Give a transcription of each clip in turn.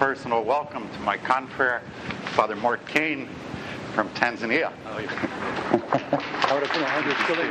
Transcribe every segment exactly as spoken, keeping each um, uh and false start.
personal welcome to my confrere, Father Mort Kane from Tanzania. Oh, yeah. Ahora como hundred killing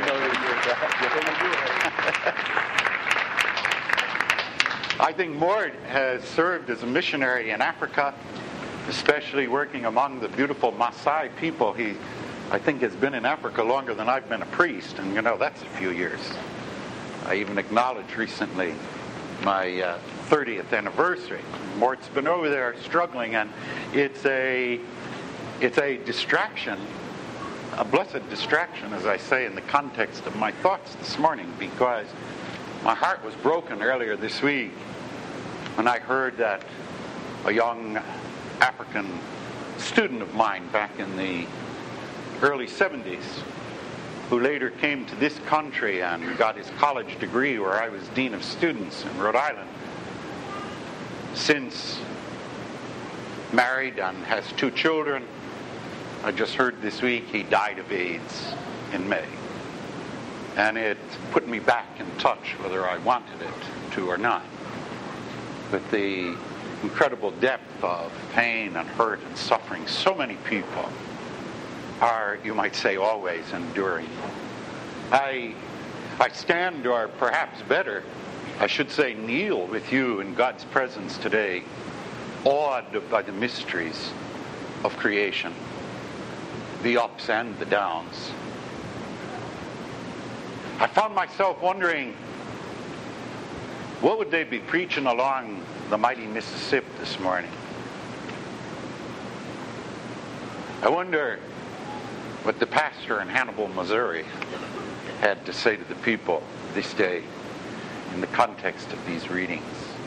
I think Mort has served as a missionary in Africa, especially working among the beautiful Maasai people. He, I think, has been in Africa longer than I've been a priest, and you know, that's a few years. I even acknowledged recently my uh, thirtieth anniversary. Mort's been over there struggling, and it's a it's a distraction, a blessed distraction, as I say in the context of my thoughts this morning, because my heart was broken earlier this week when I heard that a young African student of mine back in the early seventies, who later came to this country and got his college degree where I was Dean of Students in Rhode Island, since married and has two children. I just heard this week he died of AIDS in May. And it put me back in touch, whether I wanted it to or not, with the incredible depth of pain and hurt and suffering so many people are, you might say, always enduring. I, I stand, or perhaps better, I should say kneel with you in God's presence today, awed by the mysteries of creation, the ups and the downs. I found myself wondering, what would they be preaching along the mighty Mississippi this morning? I wonder what the pastor in Hannibal, Missouri had to say to the people this day in the context of these readings.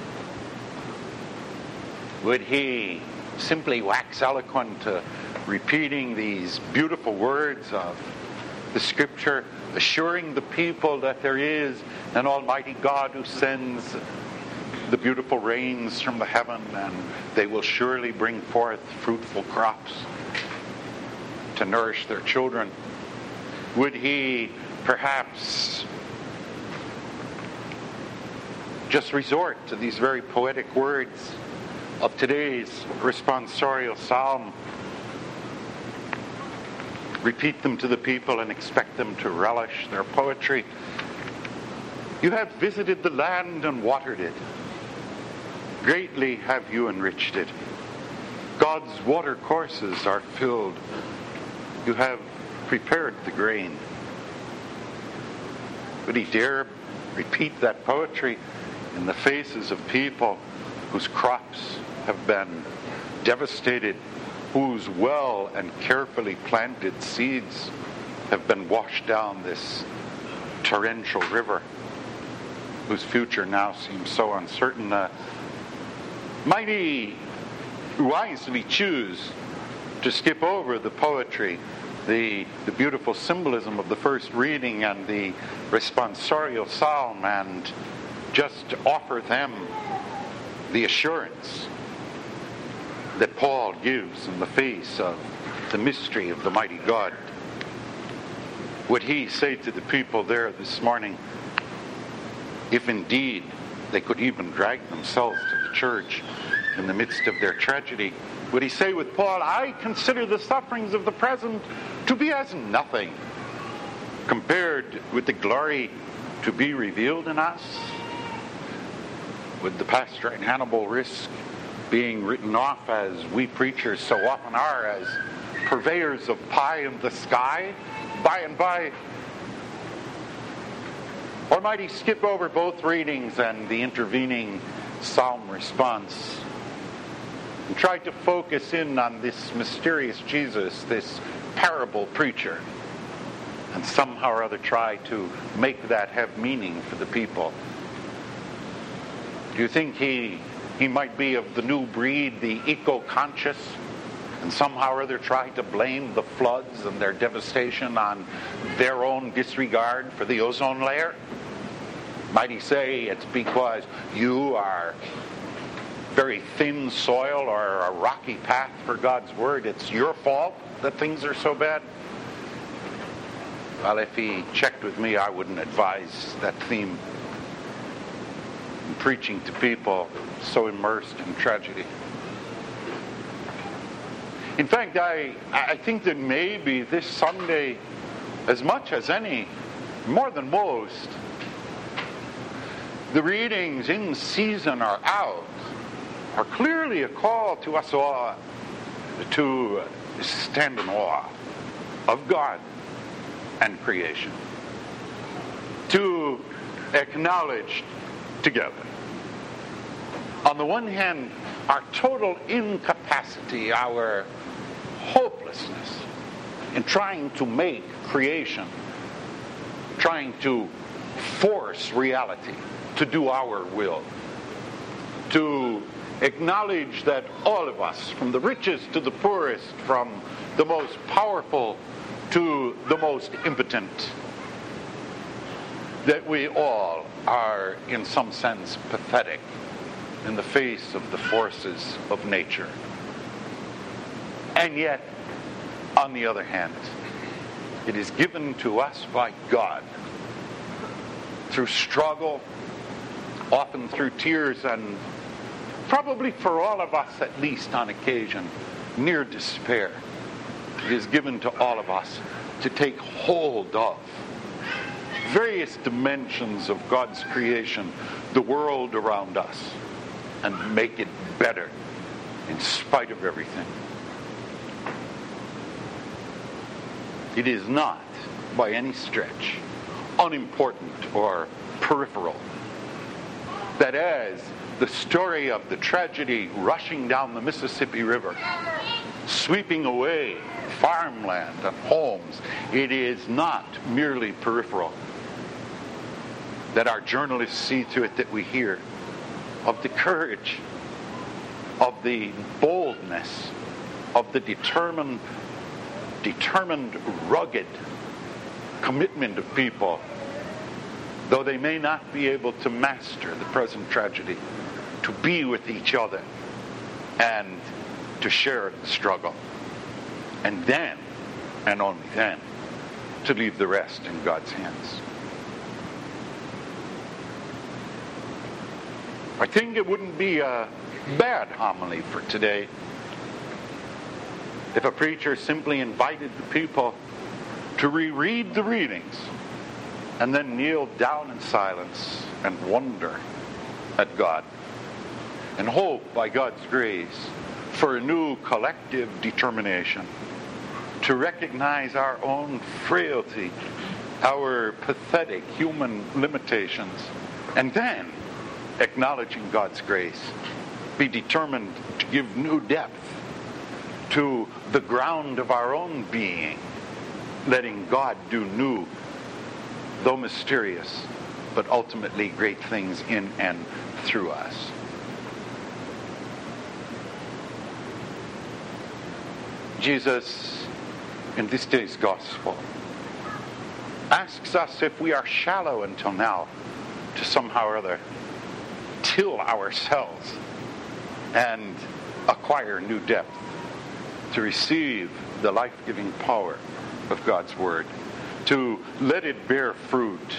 Would he simply wax eloquent uh, repeating these beautiful words of the Scripture, assuring the people that there is an Almighty God who sends the beautiful rains from the heaven, and they will surely bring forth fruitful crops to nourish their children? Would he perhaps just resort to these very poetic words of today's responsorial psalm, repeat them to the people and expect them to relish their poetry? You have visited the land and watered it. Greatly have you enriched it. God's water courses are filled. You have prepared the grain. Would he dare repeat that poetry in the faces of people whose crops have been devastated, whose well and carefully planted seeds have been washed down this torrential river, whose future now seems so uncertain? Uh, might he wisely choose to skip over the poetry, the, the beautiful symbolism of the first reading and the responsorial psalm, and just offer them the assurance that Paul gives in the face of the mystery of the mighty God? Would he say to the people there this morning, if indeed they could even drag themselves to the church in the midst of their tragedy, would he say with Paul, I consider the sufferings of the present to be as nothing compared with the glory to be revealed in us? Would the pastor in Hannibal risk being written off, as we preachers so often are, as purveyors of pie in the sky by and by? Or might he skip over both readings and the intervening psalm response and try to focus in on this mysterious Jesus, this parable preacher, and somehow or other try to make that have meaning for the people? Do you think he he might be of the new breed, the eco-conscious, and somehow or other try to blame the floods and their devastation on their own disregard for the ozone layer? Might he say it's because you are very thin soil or a rocky path for God's word, it's your fault that things are so bad? Well, if he checked with me, I wouldn't advise that theme in preaching to people so immersed in tragedy. In fact, I, I think that maybe this Sunday, as much as any, more than most, the readings in season or out are clearly a call to us all to stand in awe of God and creation, to acknowledge together, on the one hand, our total incapacity, our hopelessness in trying to make creation, trying to force reality to do our will, to acknowledge that all of us, from the richest to the poorest, from the most powerful to the most impotent, that we all are in some sense pathetic in the face of the forces of nature. And yet, on the other hand, it is given to us by God through struggle, often through tears, and probably for all of us, at least on occasion, near despair. It is given to all of us to take hold of various dimensions of God's creation, the world around us, and make it better in spite of everything. It is not, by any stretch, unimportant or peripheral that as the story of the tragedy rushing down the Mississippi River, sweeping away farmland and homes, it is not merely peripheral that our journalists see to it that we hear of the courage, of the boldness, of the determined, determined, rugged commitment of people, though they may not be able to master the present tragedy, to be with each other and to share the struggle. And then, and only then, to leave the rest in God's hands. I think it wouldn't be a bad homily for today if a preacher simply invited the people to reread the readings and then kneel down in silence and wonder at God and hope, by God's grace, for a new collective determination to recognize our own frailty, our pathetic human limitations, and then, acknowledging God's grace, be determined to give new depth to the ground of our own being, letting God do new, though mysterious, but ultimately great things in and through us. Jesus, in this day's gospel, asks us if we are shallow until now to somehow or other till ourselves and acquire new depth to receive the life-giving power of God's Word, to let it bear fruit,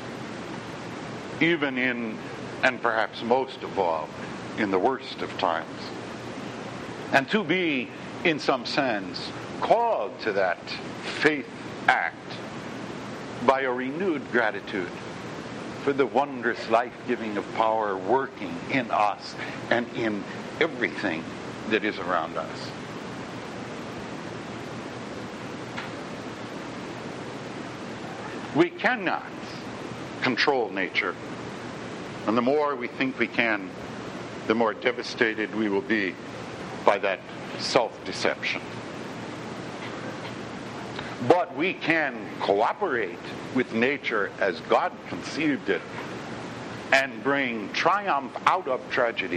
even in, and perhaps most of all, in the worst of times, and to be, in some sense, called to that faith act by a renewed gratitude for the wondrous life-giving of power working in us and in everything that is around us. We cannot control nature, and the more we think we can, the more devastated we will be by that self-deception. But we can cooperate with nature as God conceived it and bring triumph out of tragedy,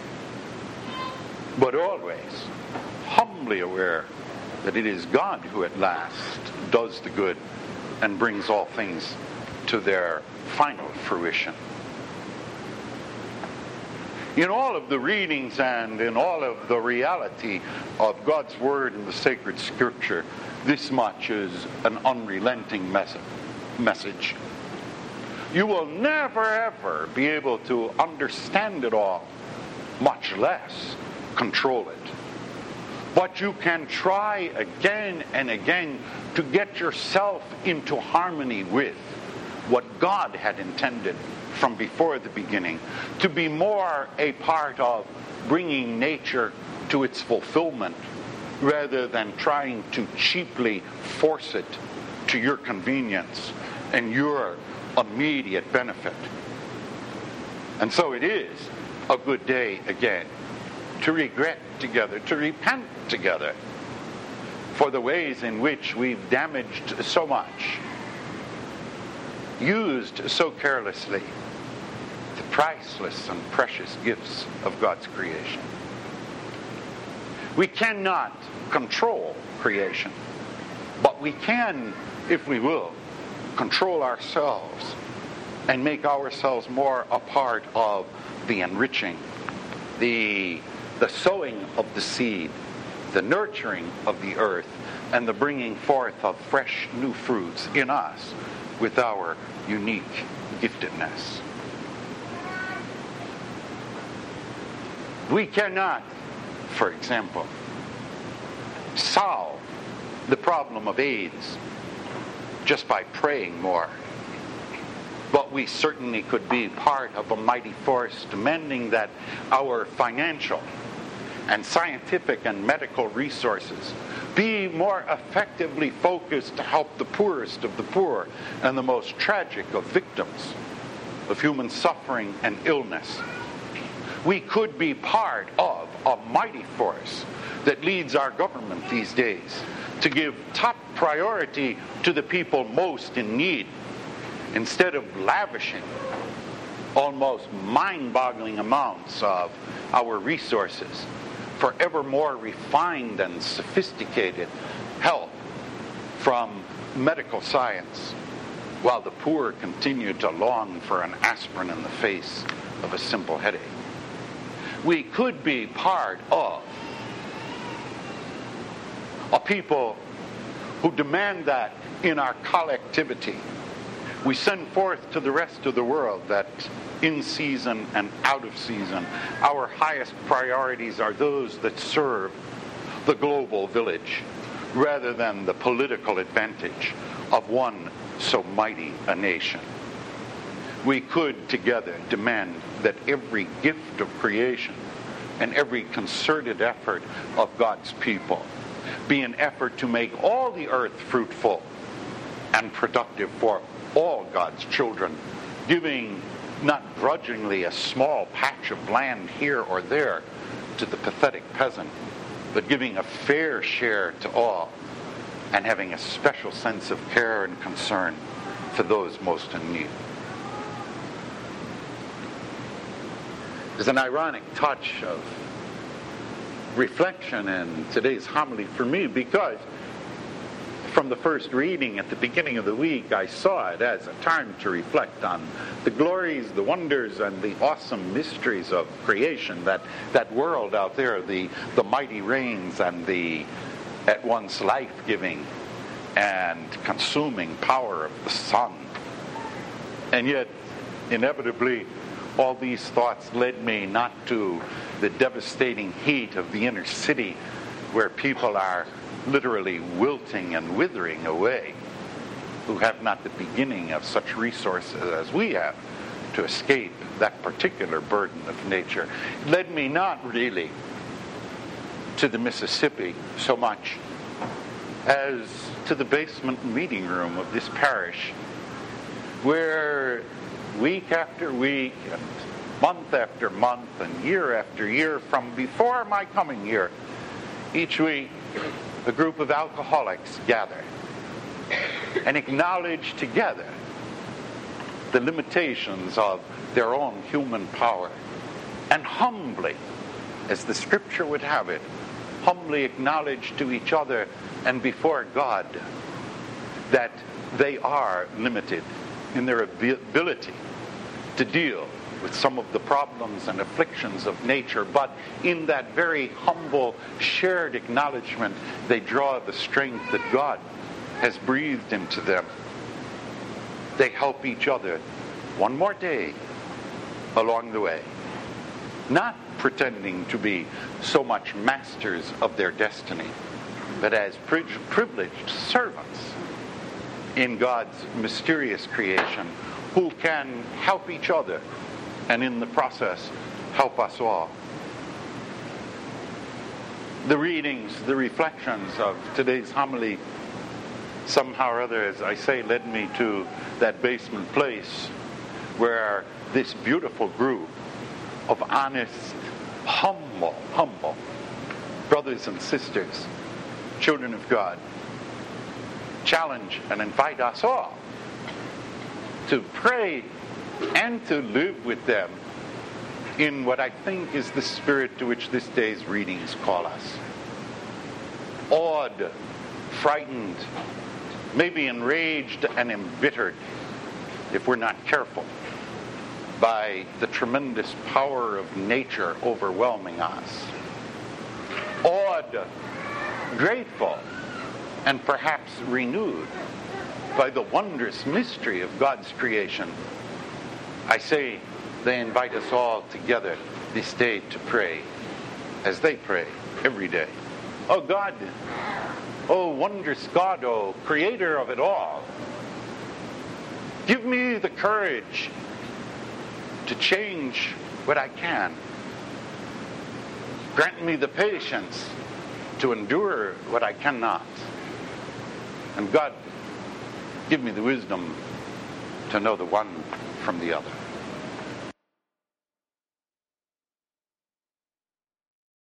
but always humbly aware that it is God who at last does the good and brings all things to their final fruition. In all of the readings and in all of the reality of God's Word in the sacred Scripture, this much is an unrelenting message. You will never ever be able to understand it all, much less control it. But you can try again and again to get yourself into harmony with what God had intended from before the beginning, to be more a part of bringing nature to its fulfillment rather than trying to cheaply force it to your convenience and your immediate benefit. And so it is a good day again to regret together, to repent together for the ways in which we've damaged so much, used so carelessly the priceless and precious gifts of God's creation. We cannot control creation, but we can, if we will, control ourselves and make ourselves more a part of the enriching, the, the sowing of the seed, the nurturing of the earth, and the bringing forth of fresh new fruits in us with our unique giftedness. We cannot, for example, solve the problem of AIDS just by praying more. But we certainly could be part of a mighty force demanding that our financial and scientific and medical resources be more effectively focused to help the poorest of the poor and the most tragic of victims of human suffering and illness. We could be part of a mighty force that leads our government these days to give top priority to the people most in need, instead of lavishing almost mind-boggling amounts of our resources for ever more refined and sophisticated help from medical science, while the poor continue to long for an aspirin in the face of a simple headache. We could be part of a people who demand that in our collectivity we send forth to the rest of the world that in season and out of season, our highest priorities are those that serve the global village rather than the political advantage of one so mighty a nation. We could together demand that every gift of creation and every concerted effort of God's people be an effort to make all the earth fruitful and productive for all God's children, giving not grudgingly a small patch of land here or there to the pathetic peasant, but giving a fair share to all and having a special sense of care and concern for those most in need. There's an ironic touch of reflection in today's homily for me, because from the first reading at the beginning of the week, I saw it as a time to reflect on the glories, the wonders, and the awesome mysteries of creation, that, that world out there, the, the mighty rains and the at once life-giving and consuming power of the sun. And yet, inevitably, all these thoughts led me not to the devastating heat of the inner city, where people are literally wilting and withering away, who have not the beginning of such resources as we have to escape that particular burden of nature. It led me not really to the Mississippi so much as to the basement meeting room of this parish, where week after week and month after month and year after year from before my coming here, each week a group of alcoholics gather and acknowledge together the limitations of their own human power, and humbly, as the scripture would have it, humbly acknowledge to each other and before God that they are limited in their ability to deal with some of the problems and afflictions of nature, but in that very humble, shared acknowledgement, they draw the strength that God has breathed into them. They help each other one more day along the way. Not pretending to be so much masters of their destiny, but as pri- privileged servants in God's mysterious creation who can help each other and in the process help us all. The readings, the reflections of today's homily somehow or other, as I say, led me to that basement place where this beautiful group of honest, humble, humble brothers and sisters, children of God, challenge and invite us all to pray and to live with them in what I think is the spirit to which this day's readings call us. Awed, frightened, maybe enraged and embittered, if we're not careful, by the tremendous power of nature overwhelming us. Awed, grateful, and perhaps renewed by the wondrous mystery of God's creation. I say they invite us all together this day to pray as they pray every day. Oh God, oh wondrous God, oh creator of it all, give me the courage to change what I can. Grant me the patience to endure what I cannot. And God, give me the wisdom to know the one from the other.